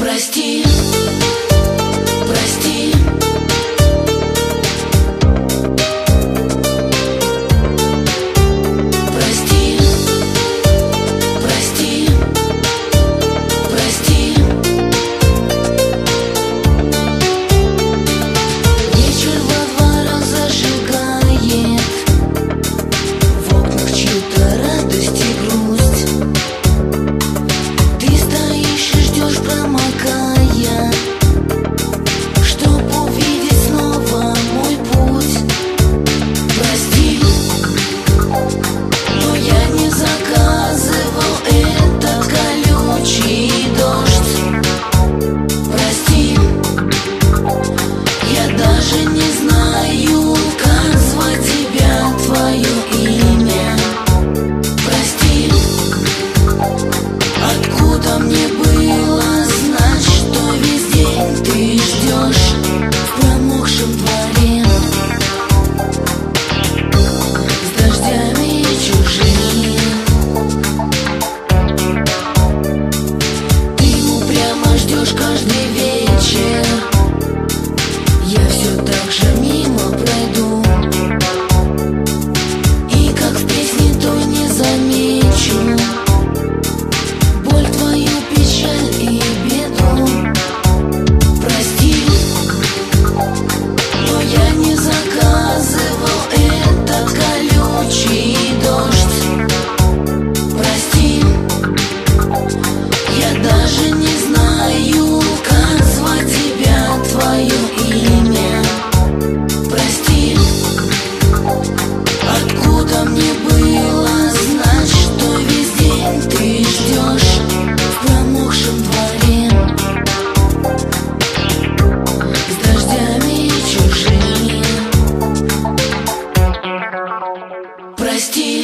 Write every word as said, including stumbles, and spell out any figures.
Прости, прости. Прости, прости, прости. Вечер во дворах зажигает, в окнах чью-то радость и грусть. Ты стоишь и ждешь, промокая, чтоб увидеть снова мой путь. Прости, но я не заказывал этот колючий дождь. Прости, я даже не знаю, как звать тебя, твое имя. Прости, откуда мне было знать, что весь день ты ждешь в промокшем дворе, с дождями чужими. Ты упрямо ждешь каждый вечер, я все так же мимо пройду, и как в песне той не замечу боль твою, печаль и беду. Прости, но я не заказывал этот колючий дождь. Прости, я даже не знаю, как звать тебя, твое имя. Прости, откуда мне было знать, что весь день ты ждешь в промокшем дворе, с дождями чужими. Прости.